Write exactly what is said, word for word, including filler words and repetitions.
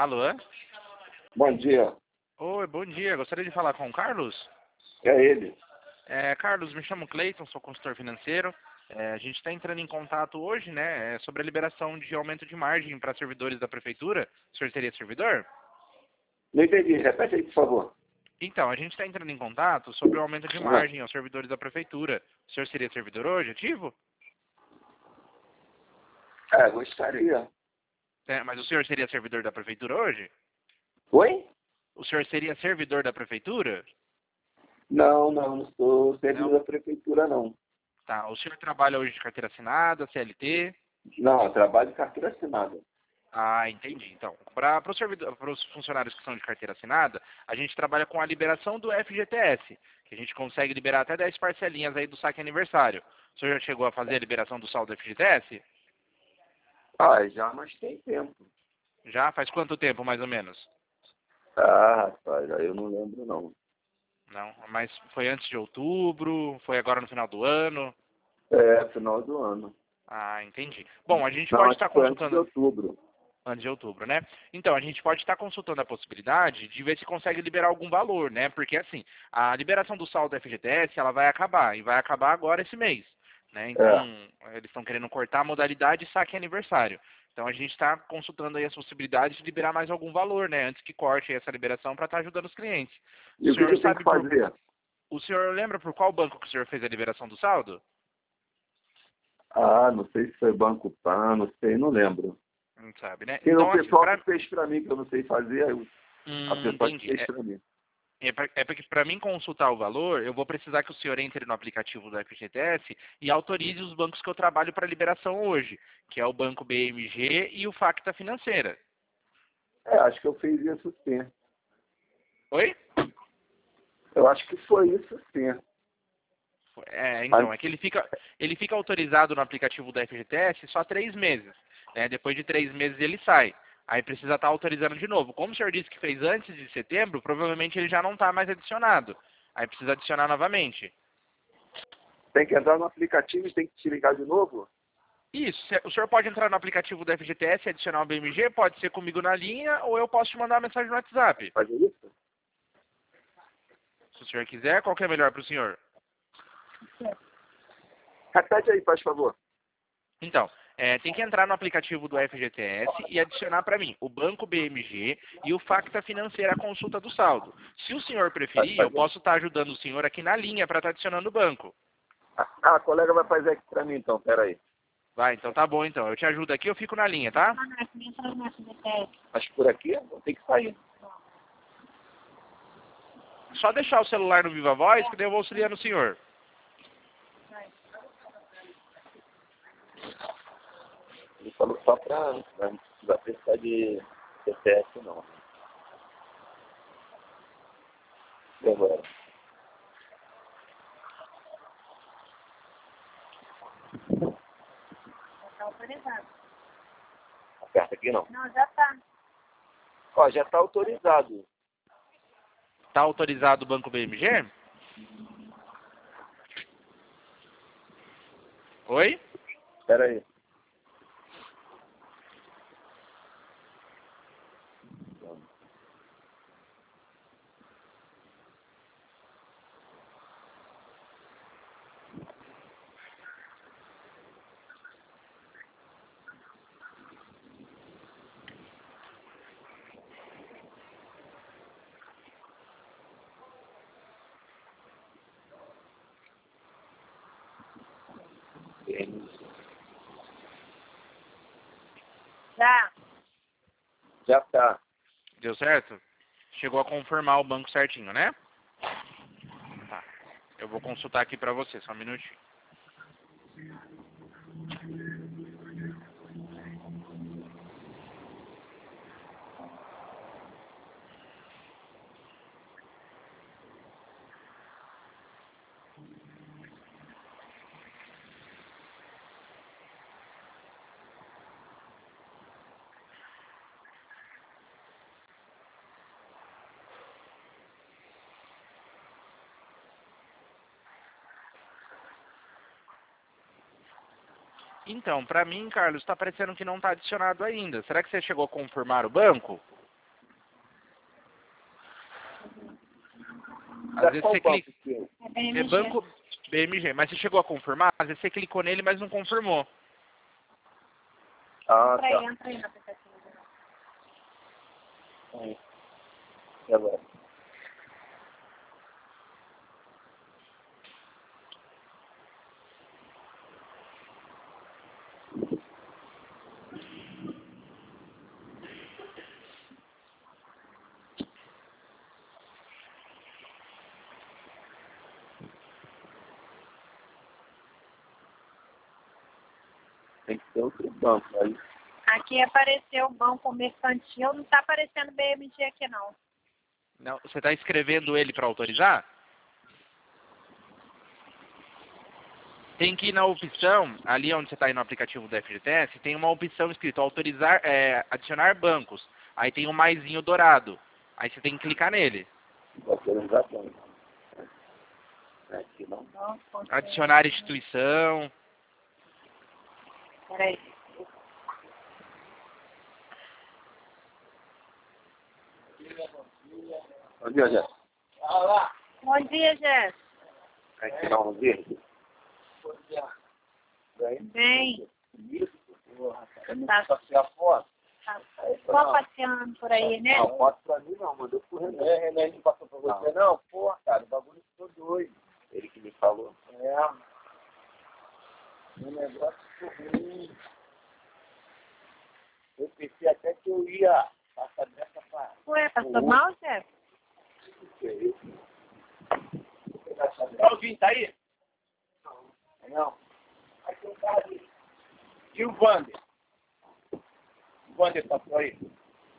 Alô? Bom dia. Oi, bom dia. Gostaria de falar com o Carlos? É ele. É, Carlos, me chamo Cleiton, sou consultor financeiro. É, a gente está entrando em contato hoje, né, é, sobre a liberação de aumento de margem para servidores da prefeitura. O senhor seria servidor? Não entendi. Repete aí, por favor. Então, a gente está entrando em contato sobre o aumento de Aham. margem aos servidores da prefeitura. O senhor seria servidor hoje, ativo? É, gostaria. É, mas o senhor seria servidor da prefeitura hoje? Oi? O senhor seria servidor da prefeitura? Não, não, não sou servidor Não? da prefeitura, não. Tá. O senhor trabalha hoje de carteira assinada, C L T? Não, eu trabalho de carteira assinada. Ah, entendi. Então, para os funcionários que são de carteira assinada, a gente trabalha com a liberação do F G T S, que a gente consegue liberar até dez parcelinhas aí do saque aniversário. O senhor já chegou a fazer a liberação do saldo do F G T S? Ah, já, mas tem tempo. Já? Faz quanto tempo, mais ou menos? Ah, rapaz, aí eu não lembro, não. Não, mas foi antes de outubro? Foi agora no final do ano? É, final do ano. Ah, entendi. Bom, a gente Não, pode acho estar que foi antes de consultando... outubro. Antes de outubro, né? Então, a gente pode estar consultando a possibilidade de ver se consegue liberar algum valor, né? Porque, assim, a liberação do saldo F G T S, ela vai acabar, e vai acabar agora esse mês, né? Então, É. eles estão querendo cortar a modalidade saque aniversário. Então, a gente está consultando aí as possibilidades de liberar mais algum valor, né? Antes que corte essa liberação para estar ajudando os clientes. O E o que, que senhor eu tenho que sabe por... fazer? O senhor lembra por qual banco que o senhor fez a liberação do saldo? Ah, não sei se foi Banco Pan, não sei, não lembro. Não sabe, né? Tem o Então, assim, pessoal que para... fez pra mim, que eu não sei fazer, aí a Hum, pessoa que entendi. fez É, pra mim. É pra- é porque para mim consultar o valor, eu vou precisar que o senhor entre no aplicativo do F G T S e autorize os bancos que eu trabalho para liberação hoje, que é o Banco B M G e o Facta Financeira. É, acho que eu fiz isso sim. Oi? Eu acho que foi isso sim. É, Mas, então, é que ele fica, ele fica autorizado no aplicativo do F G T S só três meses. Né? Depois de três meses ele sai. Aí precisa estar autorizando de novo. Como o senhor disse que fez antes de setembro, provavelmente ele já não está mais adicionado. Aí precisa adicionar novamente. tem que entrar no aplicativo e tem que te ligar de novo? Isso, cê- o senhor pode entrar no aplicativo do F G T S e adicionar o B M G, pode ser comigo na linha, ou eu posso te mandar uma mensagem no WhatsApp. Fazer isso? Se o senhor quiser, qual que é melhor para o senhor? Repete aí, faz favor. Então, é, tem que entrar no aplicativo do F G T S e adicionar para mim o Banco B M G e o Facta Financeira a consulta do saldo. Se o senhor Faz preferir, eu fazer. posso estar ajudando o senhor aqui na linha para estar adicionando o banco. Ah, a colega vai fazer aqui pra mim então, peraí. Vai, então tá bom então. Eu te ajudo aqui, eu fico na linha, tá? Mas por aqui, vou ter que sair. Só deixar o celular no Viva Voz que daí eu vou auxiliando o senhor. Ele falou só pra, pra não precisar precisar de C P F não. E agora? Tá autorizado. Aperta aqui não. Não, já tá. Ó, já tá autorizado. Tá autorizado o Banco B M G? Oi? Peraí. Já. Já tá. Deu certo? Chegou a confirmar o banco certinho, né? Tá. Eu vou consultar aqui pra você, só um minutinho. Então, pra mim, Carlos, tá parecendo que não tá adicionado ainda. Será que você chegou a confirmar o banco? Às vezes qual você banco clica. que é? É B M G. É banco B M G, mas você chegou a confirmar? Às vezes você clicou nele, mas não confirmou. Ah, Entra aí, tá. entra aí no aplicativo. Aí. E agora? Tem que ter outro banco. Aí, Aqui apareceu o banco mercantil, não tá aparecendo B M G aqui não. Não, você está escrevendo ele para autorizar? Tem que ir na opção, ali onde você está aí no aplicativo do F G T S, tem uma opção escrito autorizar, é, adicionar bancos. Aí tem um maisinho dourado. Aí você tem que clicar nele. autorizar banco. Aqui não. Banco, Adicionar instituição. Peraí. Bom dia, Jéssica. Bom dia, Jéssica. Quer tirar um verde? Bem, Tá. Só tirar foto? tá só passeando por aí, né? Não, foto pra mim não, mandou pro René. É, René não passou pra você não? Porra, cara, o bagulho ficou doido. Ele que me falou. É. O negócio ficou ruim. Eu pensei até que eu ia passar dessa parte. Ué, passou mal, Jéssica? Alguém tá aí? Não. Aí tem um cara ali. E o Wander? O Wander passou aí?